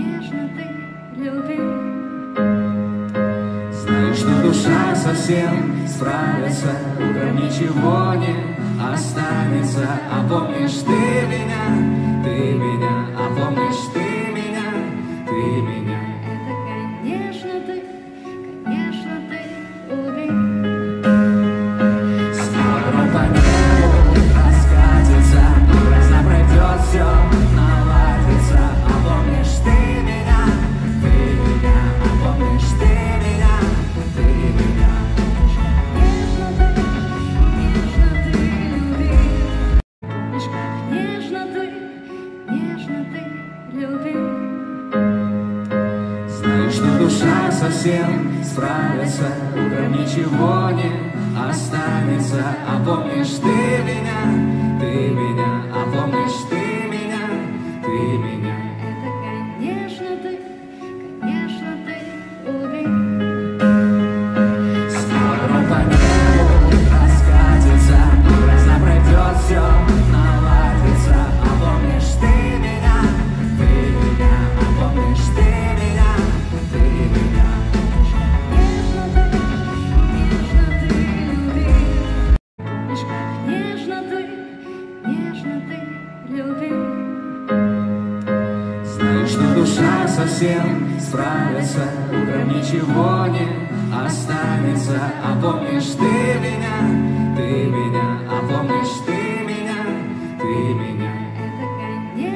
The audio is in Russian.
нежно ты любил. Знаю, что душа совсем справится, утром ничего не останется. А помнишь ты меня, а помнишь ты меня, ты меня. Это, конечно, ты убил. Скоро по небу раскатится, гроза пройдет, все наладится. А помнишь ты меня, а помнишь ты меня, ты меня. Нежно ты любил. Нежно ты любил. Знаю, что душа совсем справится, утром ничего не останется. А помнишь ты меня, а помнишь ты меня, ты меня. Это, конечно, ты убил. Скоро по небу раскатится, гроза пройдет, все наладится. А помнишь ты меня, а помнишь ты меня, ты меня. Нежно ты любил. Нежно ты любил. Знаю, что душа совсем справится, утром ничего не останется. А помнишь ты меня, а помнишь ты меня, ты меня.